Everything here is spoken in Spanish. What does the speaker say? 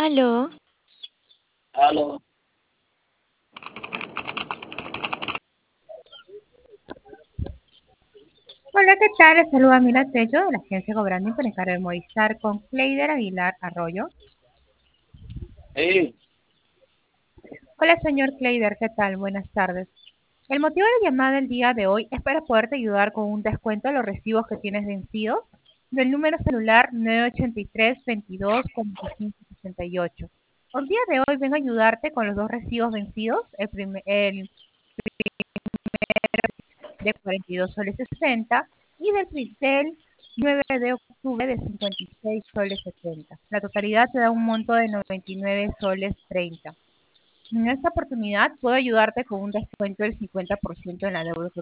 Aló, Aló. Hola, ¿qué tal? Les saluda Mila Tello de la agencia Cobrando para encargar Movistar con Cleider Aguilar Arroyo. Sí, Hola, señor Cleider, ¿qué tal? Buenas tardes. El motivo de la llamada del día de hoy es para poderte ayudar con un descuento a los recibos que tienes vencidos del número celular 983-22-45-68. El día de hoy vengo a ayudarte con los dos recibos vencidos, el de 42 soles 60 y del 9 de octubre de 56 soles 70. La totalidad te da un monto de 99 soles 30. En esta oportunidad puedo ayudarte con un descuento del 50% en la deuda que